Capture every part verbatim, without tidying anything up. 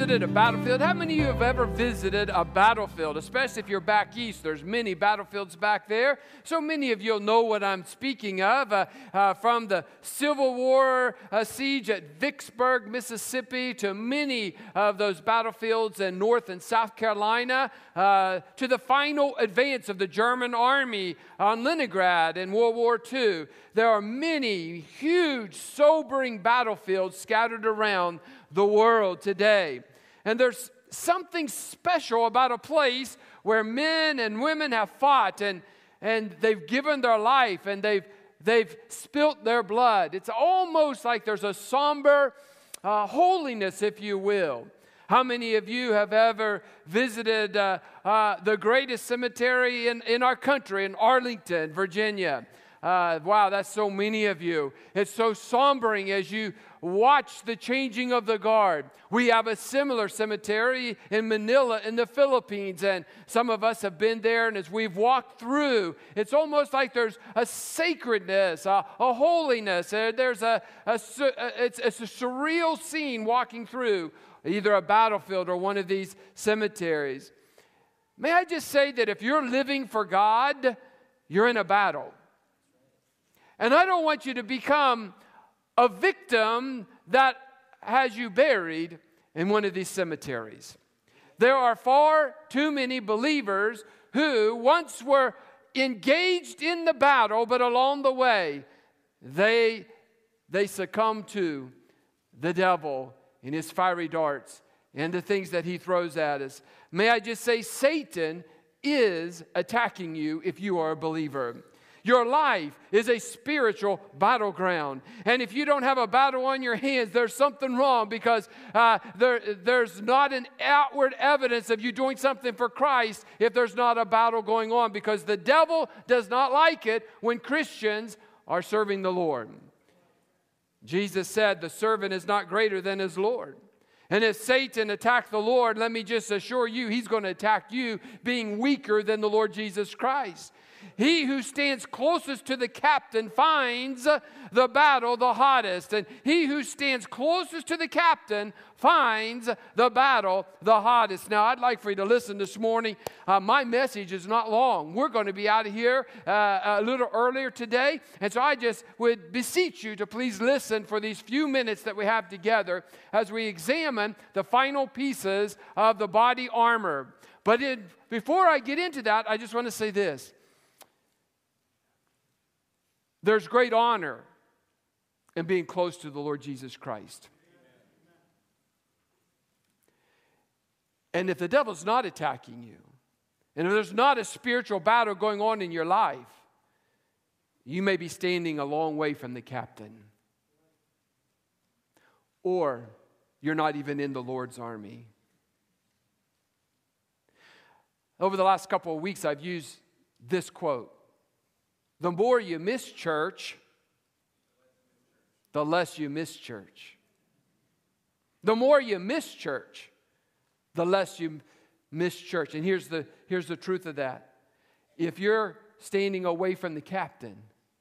visited a battlefield? How many of you have ever visited a battlefield? Especially if you're back east, there's many battlefields back there. So many of you will know what I'm speaking of. Uh, uh, from the Civil War uh, siege at Vicksburg, Mississippi, to many of those battlefields in North and South Carolina, uh, to the final advance of the German army on Leningrad in World War Two. There are many huge, sobering battlefields scattered around the world today. And there's something special about a place where men and women have fought and, and they've given their life and they've, they've spilt their blood. It's almost like there's a somber uh, holiness, if you will. How many of you have ever visited uh, uh, the greatest cemetery in, in our country, in Arlington, Virginia? Uh, wow, that's so many of you. It's so sombering as you watch the changing of the guard. We have a similar cemetery in Manila in the Philippines, and some of us have been there, and as we've walked through, it's almost like there's a sacredness, a, a holiness. There's a, a, it's, it's a surreal scene walking through either a battlefield or one of these cemeteries. May I just say that if you're living for God, you're in a battle. And I don't want you to become a victim that has you buried in one of these cemeteries. There are far too many believers who once were engaged in the battle, but along the way, they, they succumb to the devil and his fiery darts and the things that he throws at us. May I just say, Satan is attacking you if you are a believer. Your life is a spiritual battleground. And if you don't have a battle on your hands, there's something wrong, because uh, there, there's not an outward evidence of you doing something for Christ if there's not a battle going on, because the devil does not like it when Christians are serving the Lord. Jesus said the servant is not greater than his Lord. And if Satan attacked the Lord, let me just assure you, he's going to attack you being weaker than the Lord Jesus Christ. He who stands closest to the captain finds the battle the hottest. And he who stands closest to the captain finds the battle the hottest. Now, I'd like for you to listen this morning. Uh, my message is not long. We're going to be out of here uh, a little earlier today. And so I just would beseech you to please listen for these few minutes that we have together as we examine the final pieces of the body armor. But it, before I get into that, I just want to say this. There's great honor in being close to the Lord Jesus Christ. And if the devil's not attacking you, and if there's not a spiritual battle going on in your life, you may be standing a long way from the captain. Or you're not even in the Lord's army. Over the last couple of weeks, I've used this quote. The more you miss church, the less you miss church. The more you miss church, the less you miss church. And here's the, here's the truth of that. If you're standing away from the captain,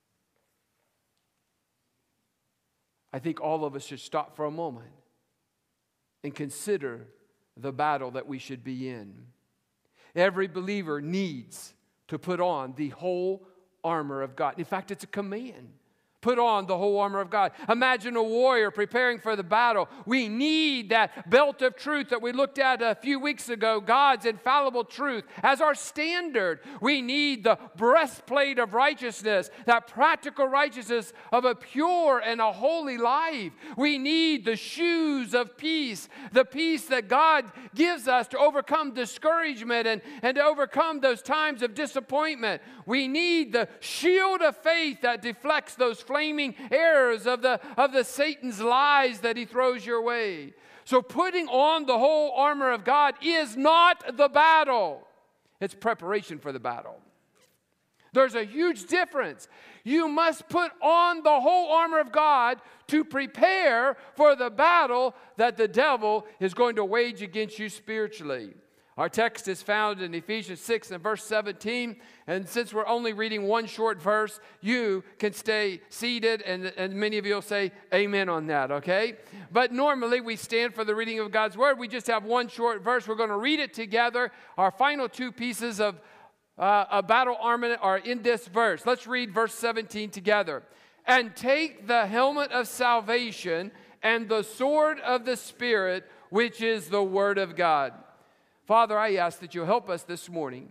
I think all of us should stop for a moment and consider the battle that we should be in. Every believer needs to put on the whole armor of God. In fact, it's a command. Put on the whole armor of God. Imagine a warrior preparing for the battle. We need that belt of truth that we looked at a few weeks ago, God's infallible truth, as our standard. We need the breastplate of righteousness, that practical righteousness of a pure and a holy life. We need the shoes of peace, the peace that God gives us to overcome discouragement and, and to overcome those times of disappointment. We need the shield of faith that deflects those flaming arrows of the of the Satan's lies that he throws your way. So putting on the whole armor of God is not the battle. It's preparation for the battle. There's a huge difference. You must put on the whole armor of God to prepare for the battle that the devil is going to wage against you spiritually. Our text is found in Ephesians six and verse seventeen. And since we're only reading one short verse, you can stay seated, and, and many of you will say amen on that, okay? But normally we stand for the reading of God's Word. We just have one short verse. We're going to read it together. Our final two pieces of uh, a battle armament are in this verse. Let's read verse seventeen together. And take the helmet of salvation and the sword of the Spirit, which is the Word of God. Father, I ask that you'll help us this morning.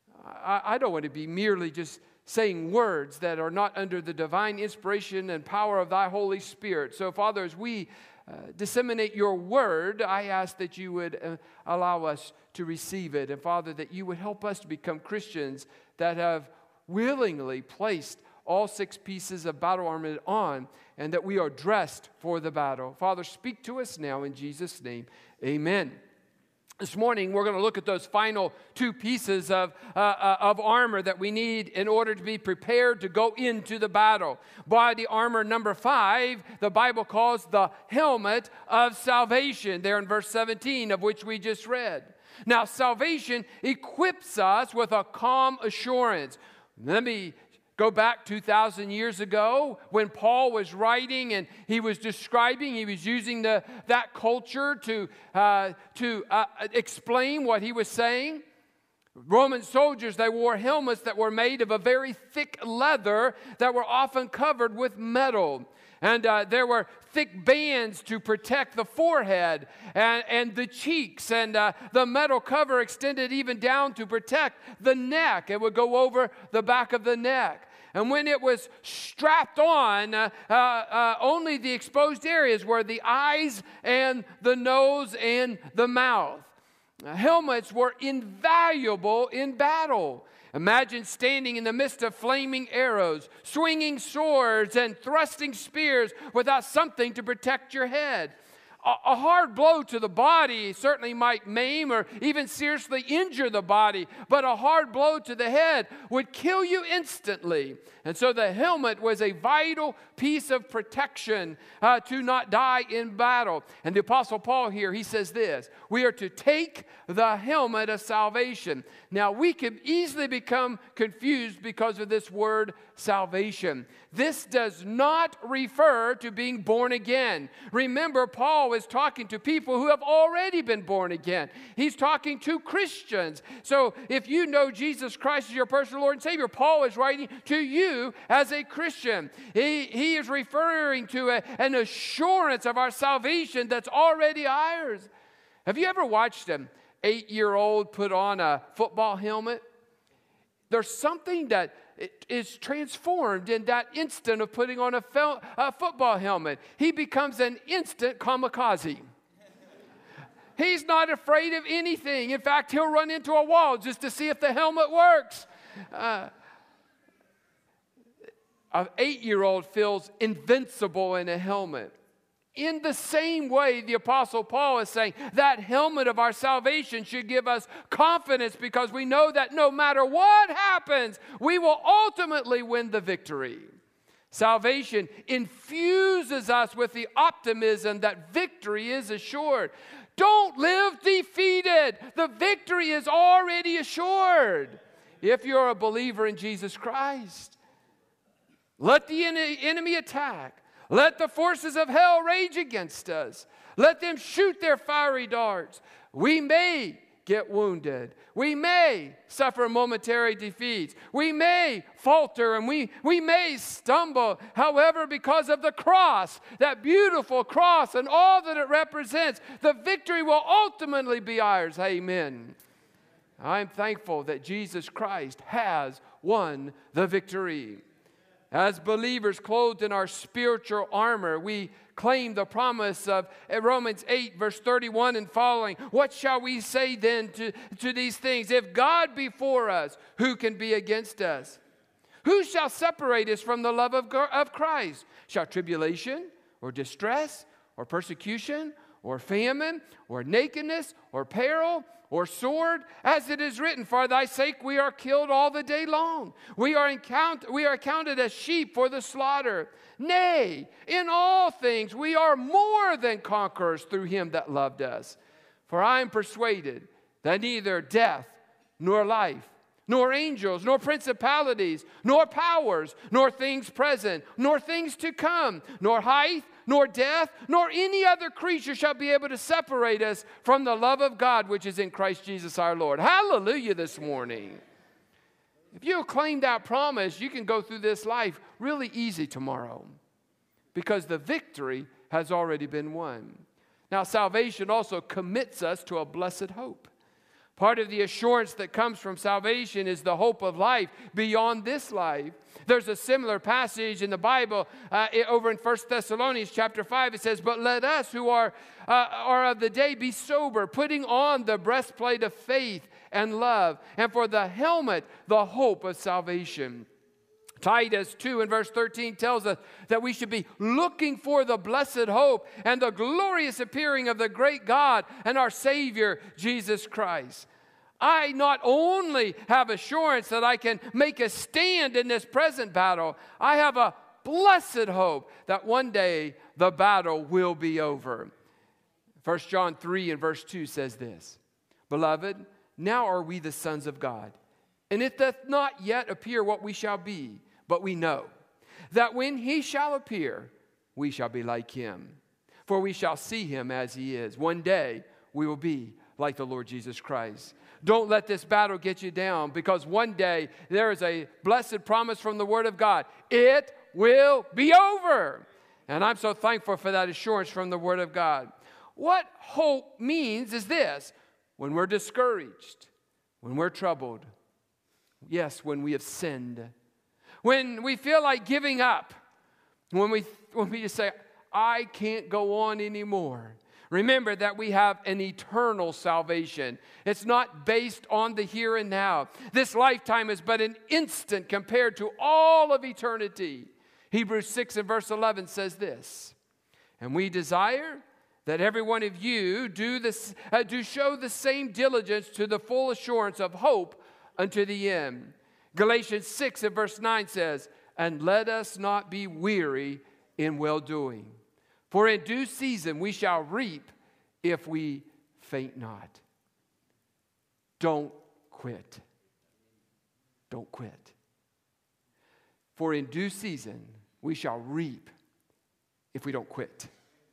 I, I don't want to be merely just saying words that are not under the divine inspiration and power of thy Holy Spirit. So, Father, as we uh, disseminate your word, I ask that you would uh, allow us to receive it. And, Father, that you would help us to become Christians that have willingly placed all six pieces of battle armament on, and that we are dressed for the battle. Father, speak to us now in Jesus' name. Amen. This morning, we're going to look at those final two pieces of, uh, uh, of armor that we need in order to be prepared to go into the battle. Body armor number five, the Bible calls the helmet of salvation, there in verse seventeen, of which we just read. Now, salvation equips us with a calm assurance. Let me go back two thousand years ago when Paul was writing and he was describing, he was using the, that culture to, uh, to uh, explain what he was saying. Roman soldiers, they wore helmets that were made of a very thick leather that were often covered with metal. And uh, there were thick bands to protect the forehead and, and the cheeks. And uh, the metal cover extended even down to protect the neck. It would go over the back of the neck. And when it was strapped on, uh, uh, uh, only the exposed areas were the eyes and the nose and the mouth. Uh, helmets were invaluable in battle. Imagine standing in the midst of flaming arrows, swinging swords, and thrusting spears without something to protect your head. A hard blow to the body certainly might maim or even seriously injure the body, but a hard blow to the head would kill you instantly. And so the helmet was a vital piece of protection uh, to not die in battle. And the Apostle Paul here, he says this: we are to take the helmet of salvation. Now, we can easily become confused because of this word salvation. This does not refer to being born again. Remember, Paul is talking to people who have already been born again. He's talking to Christians. So if you know Jesus Christ as your personal Lord and Savior, Paul is writing to you as a Christian. He, he is referring to a, an assurance of our salvation that's already ours. Have you ever watched an eight-year-old put on a football helmet? There's something that is transformed in that instant of putting on a, fel- a football helmet. He becomes an instant kamikaze. He's not afraid of anything. In fact, he'll run into a wall just to see if the helmet works. Uh, an eight-year-old feels invincible in a helmet. In the same way, the Apostle Paul is saying that helmet of our salvation should give us confidence, because we know that no matter what happens, we will ultimately win the victory. Salvation infuses us with the optimism that victory is assured. Don't live defeated. The victory is already assured if you're a believer in Jesus Christ. Let the en- enemy attack. Let the forces of hell rage against us. Let them shoot their fiery darts. We may get wounded. We may suffer momentary defeats. We may falter and we, we may stumble. However, because of the cross, that beautiful cross and all that it represents, the victory will ultimately be ours. Amen. I'm thankful that Jesus Christ has won the victory. As believers clothed in our spiritual armor, we claim the promise of Romans eight, verse thirty-one and following. What shall we say then to, to these things? If God be for us, who can be against us? Who shall separate us from the love of, of Christ? Shall tribulation or distress or persecution or famine or nakedness or peril or sword? As it is written, for thy sake we are killed all the day long. We are, encount- we are counted as sheep for the slaughter. Nay, in all things we are more than conquerors through him that loved us. For I am persuaded that neither death nor life, nor angels, nor principalities, nor powers, nor things present, nor things to come, nor height, nor depth, nor any other creature shall be able to separate us from the love of God which is in Christ Jesus our Lord. Hallelujah this morning. If you claim that promise, you can go through this life really easy tomorrow because the victory has already been won. Now, salvation also commits us to a blessed hope. Part of the assurance that comes from salvation is the hope of life beyond this life. There's a similar passage in the Bible uh, over in First Thessalonians chapter five. It says, "But let us who are, uh, are of the day be sober, putting on the breastplate of faith and love, and for the helmet, the hope of salvation." Titus two and verse thirteen tells us that we should be looking for the blessed hope and the glorious appearing of the great God and our Savior, Jesus Christ. I not only have assurance that I can make a stand in this present battle, I have a blessed hope that one day the battle will be over. First John three and verse two says this, "Beloved, now are we the sons of God, and it doth not yet appear what we shall be, but we know that when he shall appear, we shall be like him. For we shall see him as he is. One day we will be like the Lord Jesus Christ." Don't let this battle get you down, because one day there is a blessed promise from the Word of God. It will be over. And I'm so thankful for that assurance from the Word of God. What hope means is this: when we're discouraged, when we're troubled, yes, when we have sinned, when we feel like giving up, when we, when we just say, I can't go on anymore. Remember that we have an eternal salvation. It's not based on the here and now. This lifetime is but an instant compared to all of eternity. Hebrews six and verse eleven says this, "And we desire that every one of you do, this, uh, do show the same diligence to the full assurance of hope unto the end." Galatians six and verse nine says, "And let us not be weary in well-doing. For in due season we shall reap if we faint not." Don't quit. Don't quit. For in due season we shall reap if we don't quit.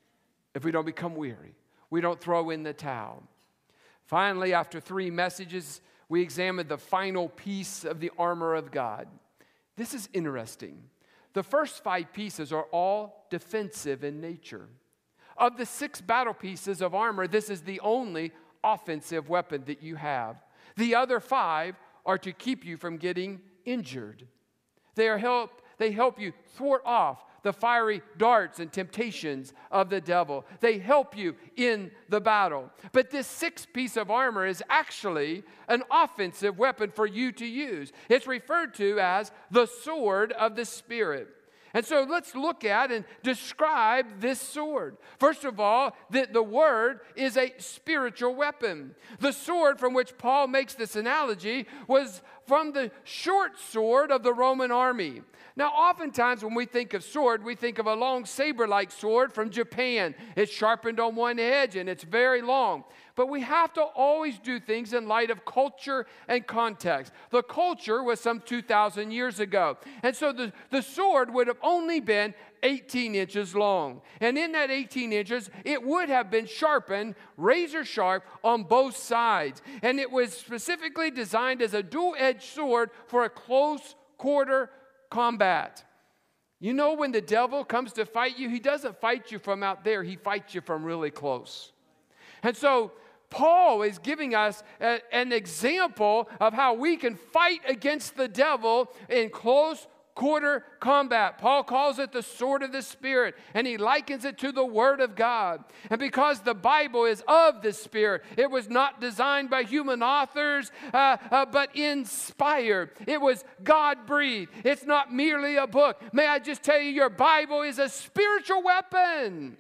If we don't become weary. We don't throw in the towel. Finally, after three messages, we examined the final piece of the armor of God. This is interesting. The first five pieces are all defensive in nature. Of the six battle pieces of armor, this is the only offensive weapon that you have. The other five are to keep you from getting injured. They are help, they help you thwart off the fiery darts and temptations of the devil. They help you in the battle. But this sixth piece of armor is actually an offensive weapon for you to use. It's referred to as the sword of the Spirit. And so let's look at and describe this sword. First of all, the, the word is a spiritual weapon. The sword from which Paul makes this analogy was from the short sword of the Roman army. Now, oftentimes when we think of sword, we think of a long saber-like sword from Japan. It's sharpened on one edge and it's very long. But we have to always do things in light of culture and context. The culture was some two thousand years ago. And so the, the sword would have only been eighteen inches long. And in that eighteen inches, it would have been sharpened, razor sharp, on both sides. And it was specifically designed as a dual-edged sword for a close quarter combat. You know, when the devil comes to fight you, he doesn't fight you from out there. He fights you from really close. And so Paul is giving us a, an example of how we can fight against the devil in close quarter combat. Paul calls it the sword of the Spirit, and he likens it to the Word of God. And because the Bible is of the Spirit, it was not designed by human authors, uh, uh, but inspired. It was God-breathed. It's not merely a book. May I just tell you, your Bible is a spiritual weapon.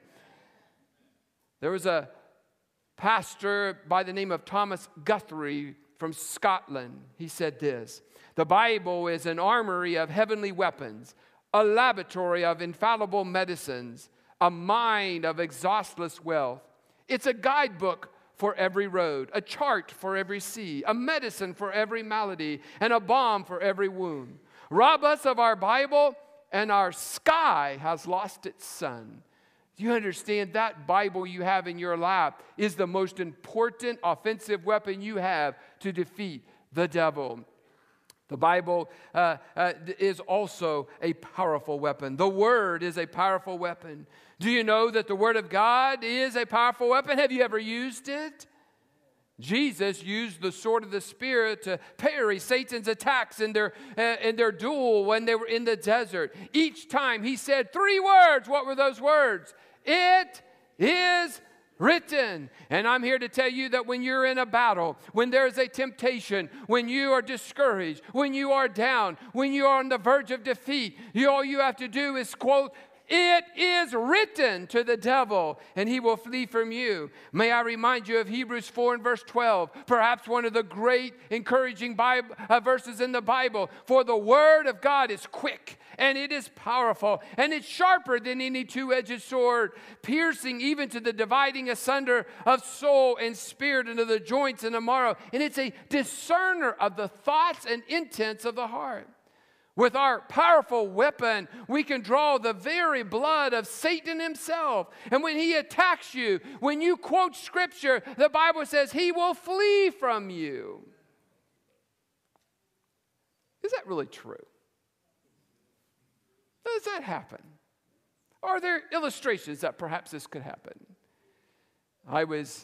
There was a pastor by the name of Thomas Guthrie from Scotland. He said this: "The Bible is an armory of heavenly weapons, a laboratory of infallible medicines, a mine of exhaustless wealth. It's a guidebook for every road, a chart for every sea, a medicine for every malady, and a balm for every wound. Rob us of our Bible, and our sky has lost its sun. Do you understand that Bible you have in your lap is the most important offensive weapon you have to defeat the devil? The Bible uh, uh, is also a powerful weapon. The Word is a powerful weapon. Do you know that the Word of God is a powerful weapon? Have you ever used it? Jesus used the sword of the Spirit to parry Satan's attacks in their, uh, in their duel when they were in the desert. Each time he said three words. What were those words? It is written. And I'm here to tell you that when you're in a battle, when there's a temptation, when you are discouraged, when you are down, when you are on the verge of defeat, you, all you have to do is quote, "It is written," to the devil, and he will flee from you. May I remind you of Hebrews four and verse twelve, perhaps one of the great encouraging Bible, uh, verses in the Bible. For the word of God is quick, and it is powerful, and it's sharper than any two-edged sword, piercing even to the dividing asunder of soul and spirit, and of the joints and the marrow. And it's a discerner of the thoughts and intents of the heart. With our powerful weapon, we can draw the very blood of Satan himself. And when he attacks you, when you quote Scripture, the Bible says he will flee from you. Is that really true? Does that happen? Are there illustrations that perhaps this could happen? I was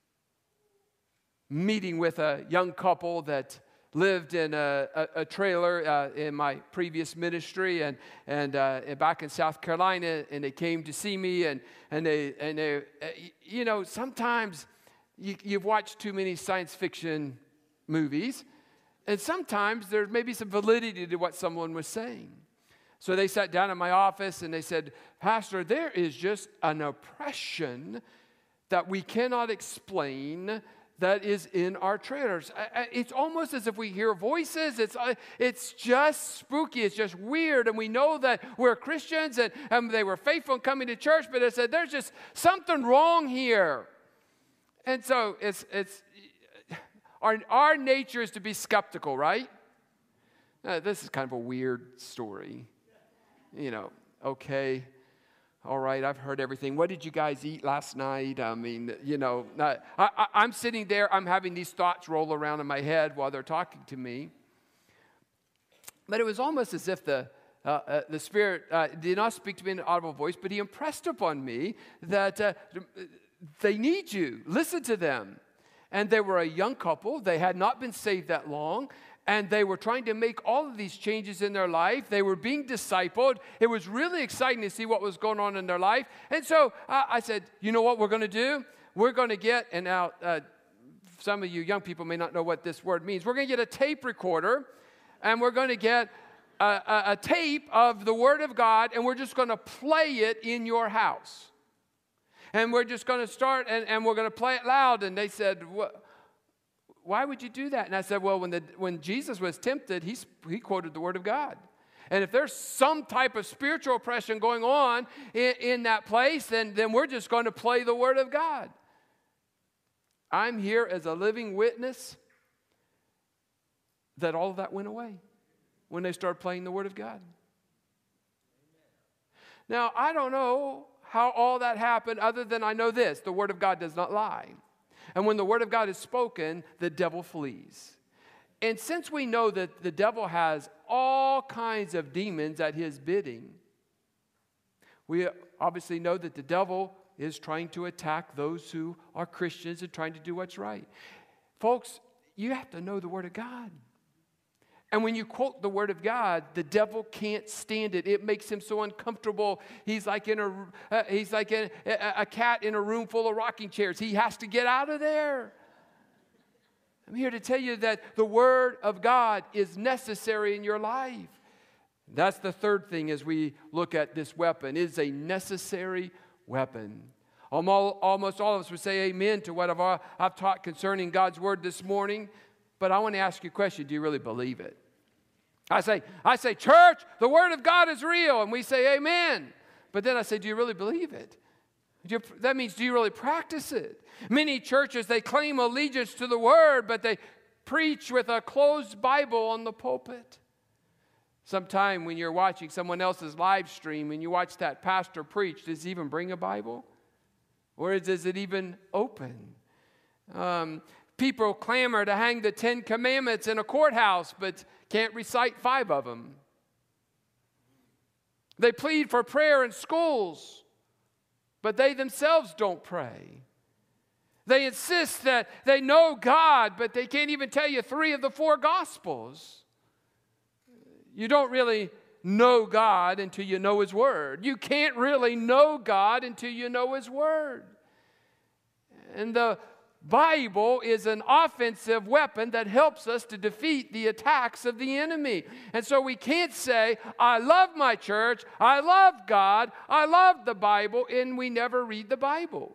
meeting with a young couple that lived in a, a, a trailer uh, in my previous ministry, and and uh, back in South Carolina, and they came to see me, and and they and they, uh, you know, sometimes you, you've watched too many science fiction movies, and sometimes there's maybe some validity to what someone was saying. So they sat down in my office and they said, "Pastor, there is just an oppression that we cannot explain that is in our trailers. It's almost as if we hear voices. It's it's just spooky. It's just weird. And we know that we're Christians and, and they were faithful in coming to church, but it said there's just something wrong here." And so it's it's our, our nature is to be skeptical, right? Uh, this is kind of a weird story. You know, okay. All right, I've heard everything. What did you guys eat last night? I mean, you know, I, I, I'm sitting there. I'm having these thoughts roll around in my head while they're talking to me. But it was almost as if the uh, uh, the Spirit uh, did not speak to me in an audible voice, but He impressed upon me that uh, they need you. Listen to them. And they were a young couple. They had not been saved that long. And they were trying to make all of these changes in their life. They were being discipled. It was really exciting to see what was going on in their life. And so uh, I said, you know what we're going to do? We're going to get, and now uh, some of you young people may not know what this word means. We're going to get a tape recorder, and we're going to get a, a, a tape of the Word of God, and we're just going to play it in your house. And we're just going to start, and, and we're going to play it loud. And they said, what? Why would you do that? And I said, well, when the when Jesus was tempted, he, he quoted the Word of God. And if there's some type of spiritual oppression going on in, in that place, then, then we're just going to play the Word of God. I'm here as a living witness that all of that went away when they started playing the Word of God. Now, I don't know how all that happened other than I know this: the Word of God does not lie. And when the Word of God is spoken, the devil flees. And since we know that the devil has all kinds of demons at his bidding, we obviously know that the devil is trying to attack those who are Christians and trying to do what's right. Folks, you have to know the Word of God. And when you quote the Word of God, the devil can't stand it. It makes him so uncomfortable. He's like in a uh, he's like in a, a cat in a room full of rocking chairs. He has to get out of there. I'm here to tell you that the Word of God is necessary in your life. That's the third thing as we look at this weapon. It is a necessary weapon. Almost all of us would say amen to what I've, I've taught concerning God's Word this morning. But I want to ask you a question. Do you really believe it? I say, I say, church, the Word of God is real. And we say, amen. But then I say, do you really believe it? That means, do you really practice it? Many churches, they claim allegiance to the Word, but they preach with a closed Bible on the pulpit. Sometime when you're watching someone else's live stream and you watch that pastor preach, does he even bring a Bible? Or does it even open? Um, people clamor to hang the Ten Commandments in a courthouse, but can't recite five of them. They plead for prayer in schools, but they themselves don't pray. They insist that they know God, but they can't even tell you three of the four Gospels. You don't really know God until you know His Word. You can't really know God until you know His Word. And the Bible is an offensive weapon that helps us to defeat the attacks of the enemy. And so we can't say, I love my church, I love God, I love the Bible, and we never read the Bible.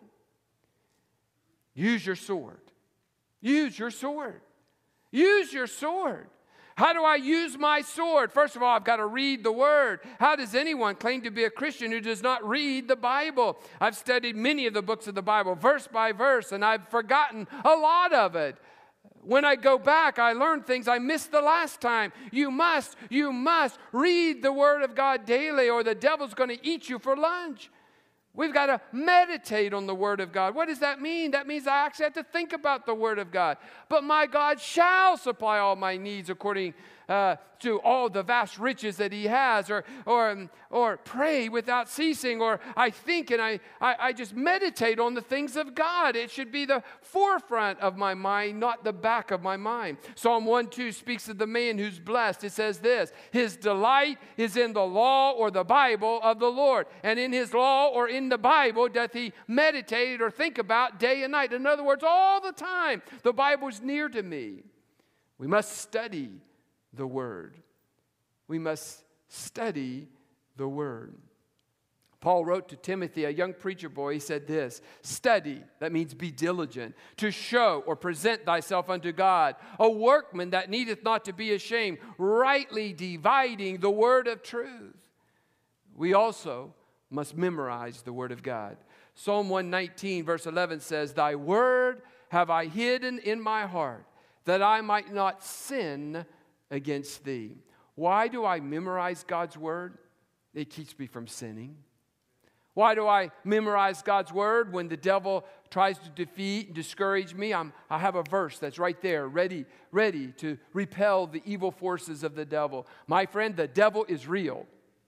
Use your sword. Use your sword. Use your sword. How do I use my sword? First of all, I've got to read the Word. How does anyone claim to be a Christian who does not read the Bible? I've studied many of the books of the Bible, verse by verse, and I've forgotten a lot of it. When I go back, I learn things I missed the last time. You must, you must read the Word of God daily, or the devil's going to eat you for lunch. We've got to meditate on the Word of God. What does that mean? That means I actually have to think about the Word of God. But my God shall supply all my needs according uh, to all the vast riches that He has. Or or, or pray without ceasing. Or I think and I, I, I just meditate on the things of God. It should be the forefront of my mind, not the back of my mind. Psalm one two speaks of the man who's blessed. It says this: his delight is in the law or the Bible of the Lord. And in His law or in the Bible doth he meditate or think about day and night. In other words, all the time, the Bible's near to me. We must study the Word. We must study the Word. Paul wrote to Timothy, a young preacher boy, he said this: study, that means be diligent, to show or present thyself unto God, a workman that needeth not to be ashamed, rightly dividing the word of truth. We also must memorize the Word of God. Psalm one nineteen verse eleven says, thy word have I hidden in my heart, that I might not sin against thee. Why do I memorize God's Word? It keeps me from sinning. Why do I memorize God's Word? When the devil tries to defeat and discourage me, I'm, I have a verse that's right there, ready, ready to repel the evil forces of the devil. My friend, the devil is real.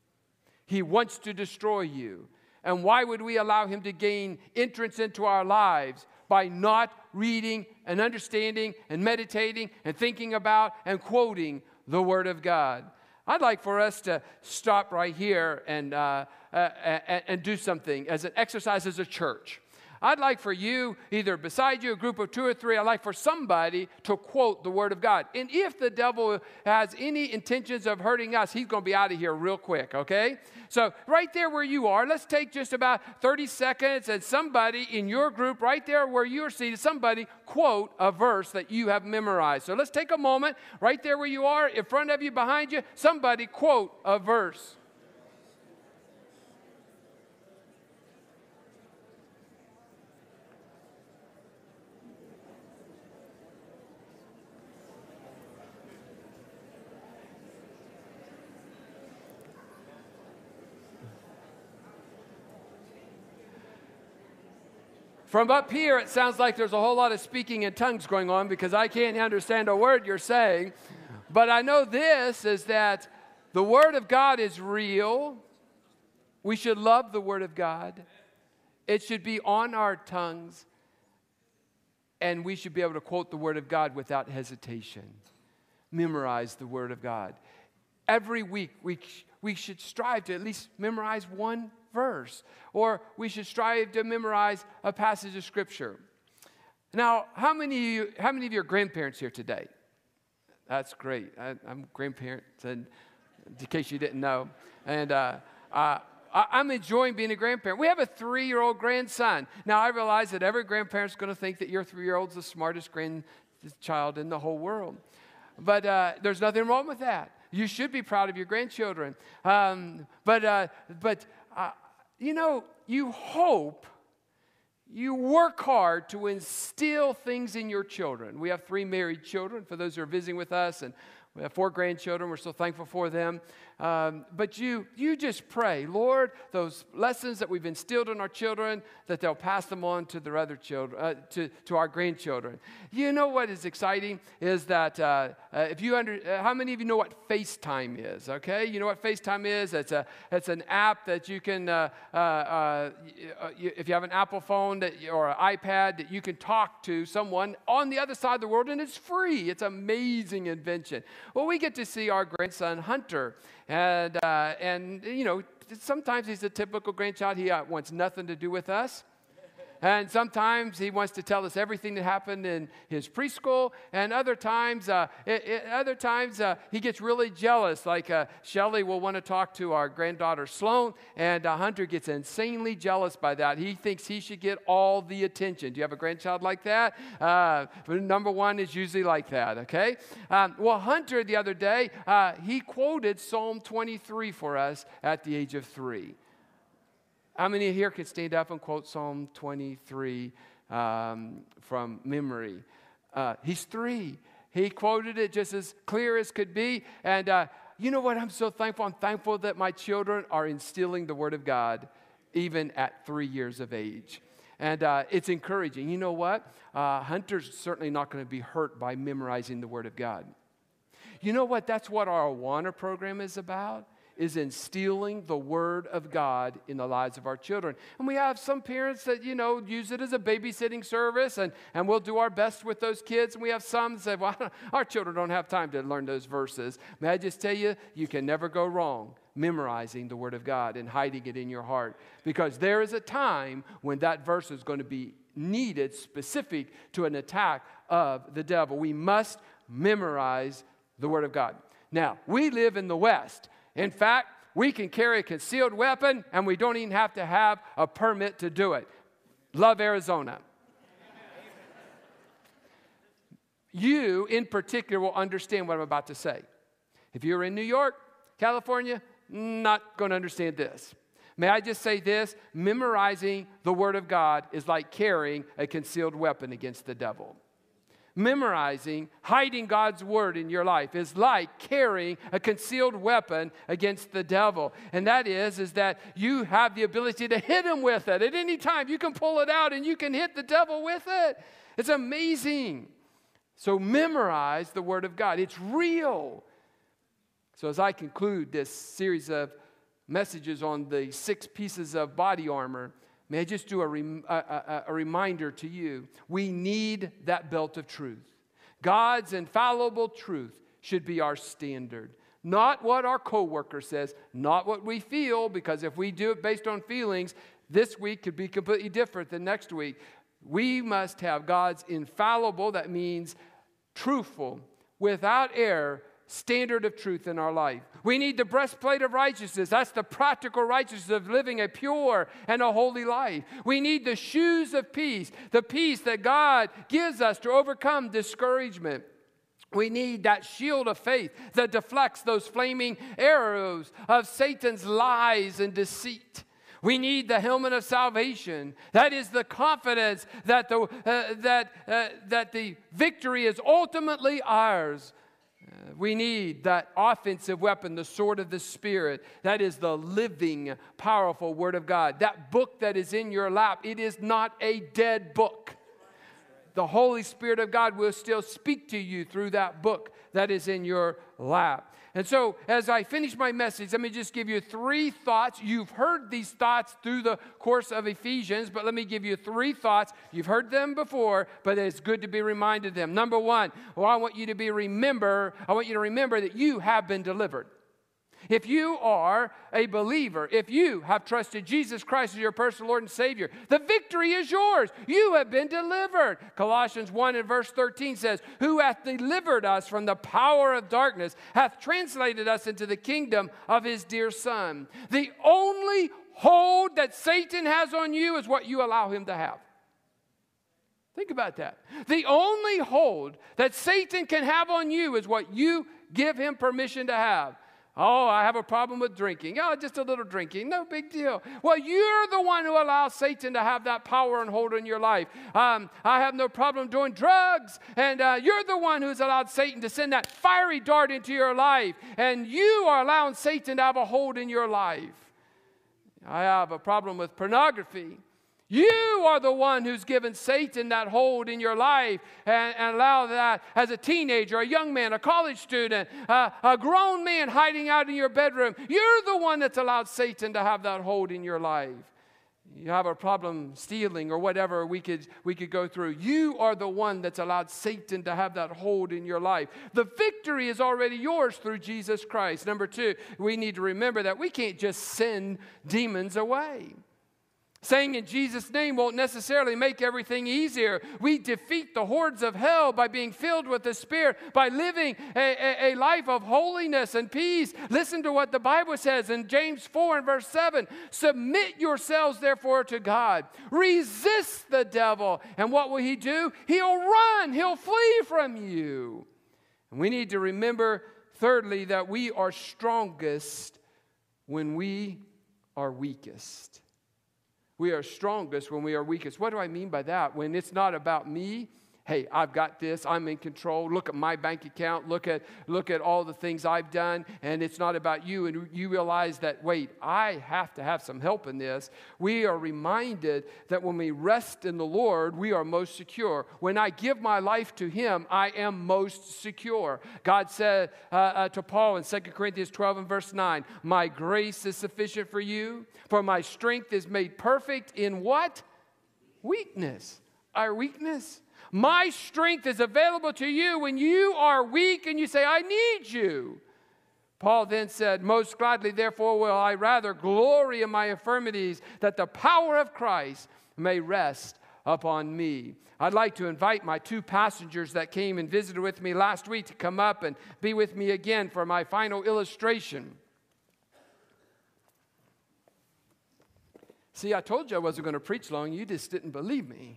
He wants to destroy you. And why would we allow him to gain entrance into our lives? By not reading and understanding and meditating and thinking about and quoting the Word of God. I'd like for us to stop right here and, uh, uh, and, and do something as an exercise as a church. I'd like for you, either beside you, a group of two or three, I'd like for somebody to quote the Word of God. And if the devil has any intentions of hurting us, he's going to be out of here real quick, okay? So right there where you are, let's take just about thirty seconds, and somebody in your group, right there where you're seated, somebody quote a verse that you have memorized. So let's take a moment, right there where you are, in front of you, behind you, somebody quote a verse. From up here, it sounds like there's a whole lot of speaking in tongues going on because I can't understand a word you're saying. But I know this is that the Word of God is real. We should love the Word of God. It should be on our tongues. And we should be able to quote the Word of God without hesitation. Memorize the Word of God. Every week, we, we should strive to at least memorize one verse, or we should strive to memorize a passage of Scripture. Now, how many of you, how many of you are grandparents here today? That's great. I, I'm grandparents, and in case you didn't know, and uh, uh, I, I'm enjoying being a grandparent. We have a three-year-old grandson. Now, I realize that every grandparent's going to think that your three-year-old's the smartest grandchild in the whole world, but uh, there's nothing wrong with that. You should be proud of your grandchildren, um, but uh, but. Uh, You know, you hope you work hard to instill things in your children. We have three married children, for those who are visiting with us, and we have four grandchildren. We're so thankful for them. Um, but you you just pray, Lord, those lessons that we've instilled in our children, that they'll pass them on to their other children, uh, to, to our grandchildren. You know what is exciting is that uh, uh, if you under, uh, how many of you know what FaceTime is? Okay, you know what FaceTime is? It's a it's an app that you can, uh, uh, uh, if you have an Apple phone that, or an iPad, that you can talk to someone on the other side of the world, and it's free. It's an amazing invention. Well, we get to see our grandson Hunter. And, uh, and you know, sometimes he's a typical grandchild. He uh, wants nothing to do with us. And sometimes he wants to tell us everything that happened in his preschool. And other times, uh, it, it, other times uh, he gets really jealous. Like uh, Shelly will want to talk to our granddaughter Sloan, and uh, Hunter gets insanely jealous by that. He thinks he should get all the attention. Do you have a grandchild like that? Uh, number one is usually like that, okay? Um, well, Hunter, the other day, uh, he quoted Psalm twenty-three for us at the age of three. How many here can stand up and quote Psalm twenty-three um, from memory? Uh, he's three. He quoted it just as clear as could be. And uh, you know what? I'm so thankful. I'm thankful that my children are instilling the Word of God even at three years of age. And uh, it's encouraging. You know what? Uh, Hunter's certainly not going to be hurt by memorizing the Word of God. You know what? That's what our Awana program is about. Is instilling the Word of God in the lives of our children. And we have some parents that, you know, use it as a babysitting service, and, and we'll do our best with those kids. And we have some that say, well, our children don't have time to learn those verses. May I just tell you, you can never go wrong memorizing the Word of God and hiding it in your heart. Because there is a time when that verse is going to be needed specific to an attack of the devil. We must memorize the Word of God. Now, we live in the West. In fact, we can carry a concealed weapon, and we don't even have to have a permit to do it. Love Arizona. You, in particular, will understand what I'm about to say. If you're in New York, California, not going to understand this. May I just say this? Memorizing the Word of God is like carrying a concealed weapon against the devil. Memorizing, hiding God's Word in your life is like carrying a concealed weapon against the devil. And that is, is that you have the ability to hit him with it. At any time, you can pull it out and you can hit the devil with it. It's amazing. So memorize the Word of God. It's real. So as I conclude this series of messages on the six pieces of body armor, may I just do a, rem- a, a, a reminder to you. We need that belt of truth. God's infallible truth should be our standard. Not what our coworker says, not what we feel, because if we do it based on feelings, this week could be completely different than next week. We must have God's infallible, that means truthful, without error, standard of truth in our life. We need the breastplate of righteousness. That's the practical righteousness of living a pure and a holy life. We need the shoes of peace, the peace that God gives us to overcome discouragement. We need that shield of faith that deflects those flaming arrows of Satan's lies and deceit. We need the helmet of salvation. That is the confidence that the, uh, that, uh, that the victory is ultimately ours. We need that offensive weapon, the sword of the Spirit. That is the living, powerful Word of God. That book that is in your lap, it is not a dead book. The Holy Spirit of God will still speak to you through that book that is in your lap. And so, as I finish my message, let me just give you three thoughts. You've heard these thoughts through the course of Ephesians, but let me give you three thoughts. You've heard them before, but it's good to be reminded of them. Number one, well, I want you to be remember, I want you to remember that you have been delivered. If you are a believer, if you have trusted Jesus Christ as your personal Lord and Savior, the victory is yours. You have been delivered. Colossians one and verse thirteen says, who hath delivered us from the power of darkness, hath translated us into the kingdom of his dear Son. The only hold that Satan has on you is what you allow him to have. Think about that. The only hold that Satan can have on you is what you give him permission to have. Oh, I have a problem with drinking. Oh, just a little drinking. No big deal. Well, you're the one who allows Satan to have that power and hold in your life. Um, I have no problem doing drugs. And uh, you're the one who's allowed Satan to send that fiery dart into your life. And you are allowing Satan to have a hold in your life. I have a problem with pornography. You are the one who's given Satan that hold in your life and, and allow that as a teenager, a young man, a college student, uh, a grown man hiding out in your bedroom. You're the one that's allowed Satan to have that hold in your life. You have a problem stealing or whatever we could, we could go through. You are the one that's allowed Satan to have that hold in your life. The victory is already yours through Jesus Christ. Number two, we need to remember that we can't just send demons away. Saying in Jesus' name won't necessarily make everything easier. We defeat the hordes of hell by being filled with the Spirit, by living a, a, a life of holiness and peace. Listen to what the Bible says in James four and verse seven. Submit yourselves therefore to God. Resist the devil. And what will he do? He'll run. He'll flee from you. And we need to remember, thirdly, that we are strongest when we are weakest. We are strongest when we are weakest. What do I mean by that? When it's not about me. Hey, I've got this. I'm in control. Look at my bank account. Look at, look at all the things I've done. And it's not about you. And you realize that, wait, I have to have some help in this. We are reminded that when we rest in the Lord, we are most secure. When I give my life to Him, I am most secure. God said uh, uh, to Paul in Second Corinthians twelve and verse nine, my grace is sufficient for you, for my strength is made perfect in what? Weakness. Our weakness. My strength is available to you when you are weak and you say, I need you. Paul then said, most gladly, therefore, will I rather glory in my infirmities, that the power of Christ may rest upon me. I'd like to invite my two passengers that came and visited with me last week to come up and be with me again for my final illustration. See, I told you I wasn't going to preach long. You just didn't believe me.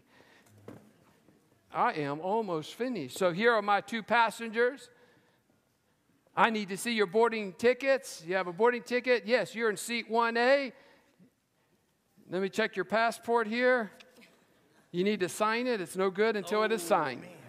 I am almost finished. So here are my two passengers. I need to see your boarding tickets. You have a boarding ticket? Yes, you're in seat one A. Let me check your passport here. You need to sign it. It's no good until oh, it is signed. Man.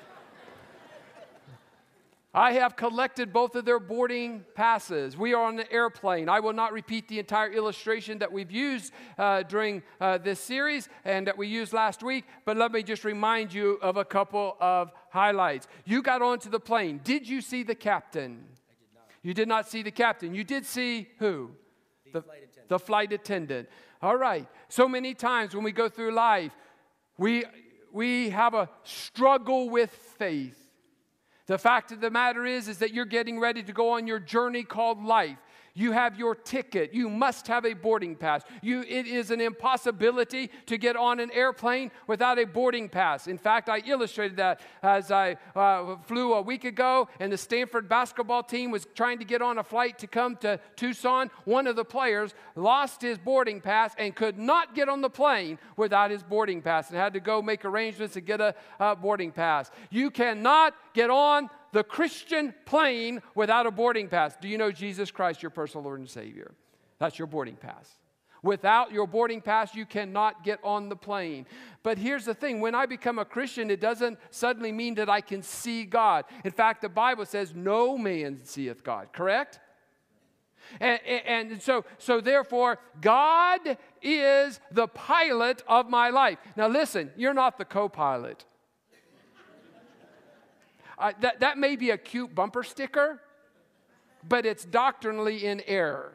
I have collected both of their boarding passes. We are on the airplane. I will not repeat the entire illustration that we've used uh, during uh, this series and that we used last week, but let me just remind you of a couple of highlights. You got onto the plane. Did you see the captain? I did not. You did not see the captain. You did see who? The, the flight attendant. The flight attendant. All right. So many times when we go through life, we, we have a struggle with faith. The fact of the matter is, is that you're getting ready to go on your journey called life. You have your ticket. You must have a boarding pass. You, it is an impossibility to get on an airplane without a boarding pass. In fact, I illustrated that as I uh, flew a week ago, and the Stanford basketball team was trying to get on a flight to come to Tucson. One of the players lost his boarding pass and could not get on the plane without his boarding pass and had to go make arrangements to get a, a boarding pass. You cannot get on the Christian plane without a boarding pass. Do you know Jesus Christ, your personal Lord and Savior? That's your boarding pass. Without your boarding pass, you cannot get on the plane. But here's the thing. When I become a Christian, it doesn't suddenly mean that I can see God. In fact, the Bible says no man seeth God, correct? And, and, and so, so therefore, God is the pilot of my life. Now listen, you're not the co-pilot. Uh, that, that may be a cute bumper sticker, but it's doctrinally in error.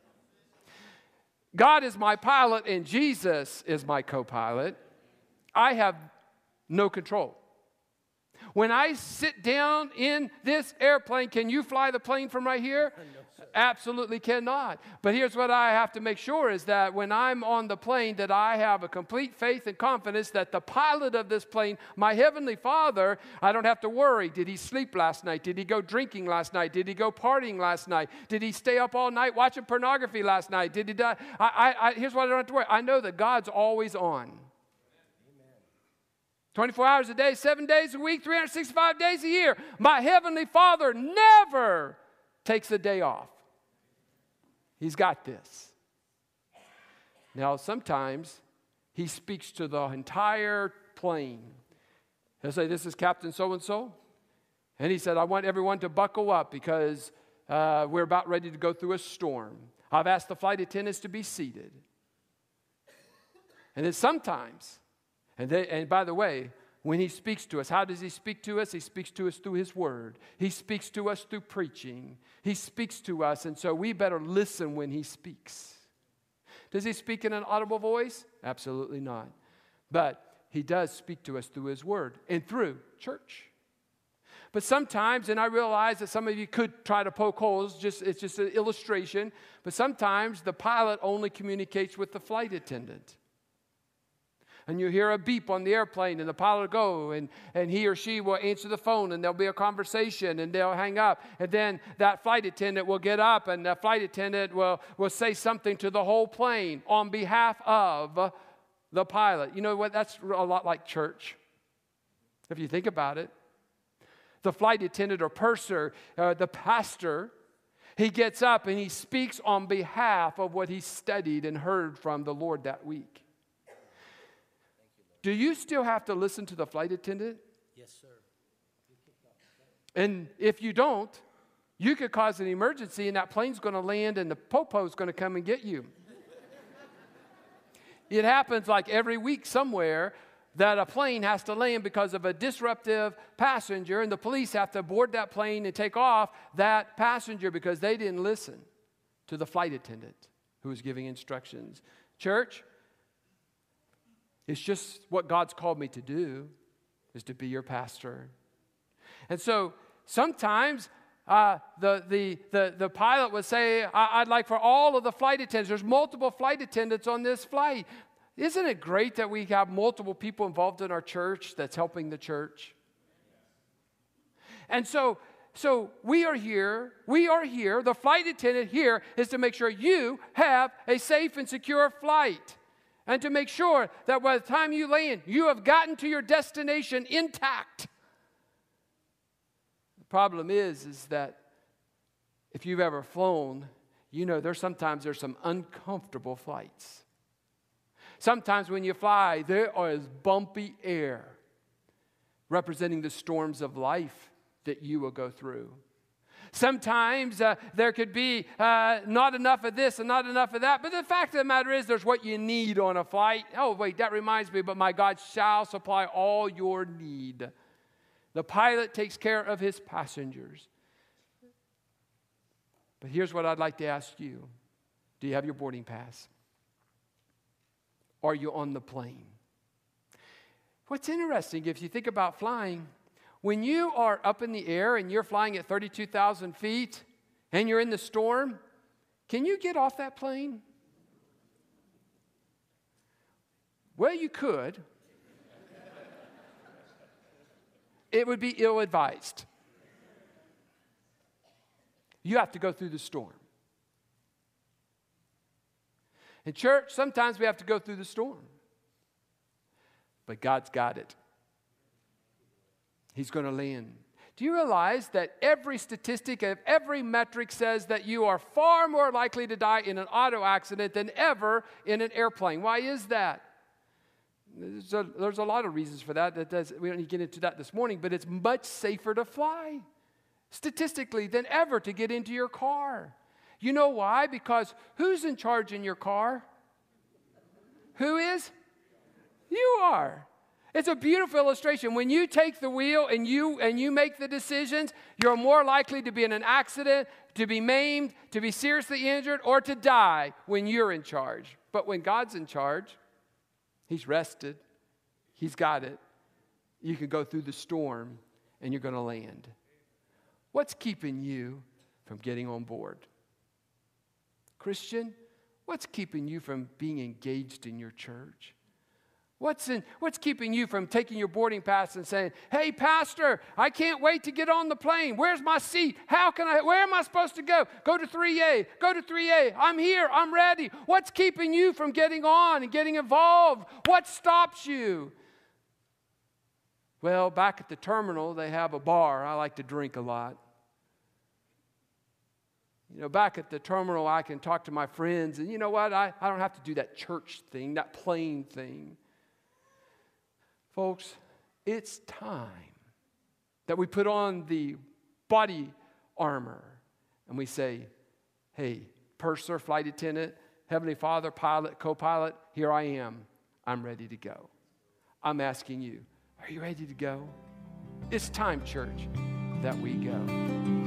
God is my pilot and Jesus is my co-pilot. I have no control. When I sit down in this airplane, can you fly the plane from right here? No, absolutely cannot. But here's what I have to make sure is that when I'm on the plane, that I have a complete faith and confidence that the pilot of this plane, my Heavenly Father, I don't have to worry. Did he sleep last night? Did he go drinking last night? Did he go partying last night? Did he stay up all night watching pornography last night? Did he die? I, I, I, here's what I don't have to worry. I know that God's always on. twenty-four hours a day, seven days a week, three hundred sixty-five days a year. My Heavenly Father never takes a day off. He's got this. Now, sometimes he speaks to the entire plane. He'll say, this is Captain so-and-so. And he said, I want everyone to buckle up because uh, we're about ready to go through a storm. I've asked the flight attendants to be seated. And then sometimes, and, they, and by the way, when he speaks to us, how does he speak to us? He speaks to us through his word. He speaks to us through preaching. He speaks to us, and so we better listen when he speaks. Does he speak in an audible voice? Absolutely not. But he does speak to us through his word and through church. But sometimes, and I realize that some of you could try to poke holes, just it's just an illustration, but sometimes the pilot only communicates with the flight attendant. And you hear a beep on the airplane, and the pilot will go, and, and he or she will answer the phone, and there'll be a conversation, and they'll hang up. And then that flight attendant will get up, and the flight attendant will, will say something to the whole plane on behalf of the pilot. You know what? That's a lot like church, if you think about it. The flight attendant or purser, uh, the pastor, he gets up and he speaks on behalf of what he studied and heard from the Lord that week. Do you still have to listen to the flight attendant? Yes, sir. And if you don't, you could cause an emergency and that plane's going to land and the popo's going to come and get you. It happens like every week somewhere that a plane has to land because of a disruptive passenger, and the police have to board that plane and take off that passenger because they didn't listen to the flight attendant who was giving instructions. Church, it's just what God's called me to do, is to be your pastor. And so sometimes uh, the, the, the, the pilot would say, I, I'd like for all of the flight attendants, there's multiple flight attendants on this flight. Isn't it great that we have multiple people involved in our church that's helping the church? And so, so we are here, we are here, the flight attendant here is to make sure you have a safe and secure flight. And to make sure that by the time you land, you have gotten to your destination intact. The problem is, is that if you've ever flown, you know there's sometimes there's some uncomfortable flights. Sometimes when you fly, there is bumpy air representing the storms of life that you will go through. Sometimes uh, there could be uh, not enough of this and not enough of that. But the fact of the matter is there's what you need on a flight. Oh, wait, that reminds me, but my God shall supply all your need. The pilot takes care of his passengers. But here's what I'd like to ask you. Do you have your boarding pass? Are you on the plane? What's interesting, if you think about flying, when you are up in the air and you're flying at thirty-two thousand feet and you're in the storm, can you get off that plane? Well, you could. It would be ill-advised. You have to go through the storm. In church, sometimes we have to go through the storm. But God's got it. He's going to land. Do you realize that every statistic of every metric says that you are far more likely to die in an auto accident than ever in an airplane? Why is that? There's a, there's a lot of reasons for that. That does, we don't need to get into that this morning, but it's much safer to fly statistically than ever to get into your car. You know why? Because who's in charge in your car? Who is? You are. It's a beautiful illustration. When you take the wheel and you and you make the decisions, you're more likely to be in an accident, to be maimed, to be seriously injured, or to die when you're in charge. But when God's in charge, He's rested. He's got it. You can go through the storm and you're going to land. What's keeping you from getting on board? Christian, what's keeping you from being engaged in your church? What's, in, what's keeping you from taking your boarding pass and saying, hey, pastor, I can't wait to get on the plane. Where's my seat? How can I, where am I supposed to go? Go to three A. Go to three A. I'm here. I'm ready. What's keeping you from getting on and getting involved? What stops you? Well, back at the terminal, they have a bar. I like to drink a lot. You know, back at the terminal, I can talk to my friends, and you know what? I, I don't have to do that church thing, that plain thing. Folks, it's time that we put on the body armor and we say, hey, purser, flight attendant, Heavenly Father, pilot, co-pilot, here I am. I'm ready to go. I'm asking you, are you ready to go? It's time, church, that we go.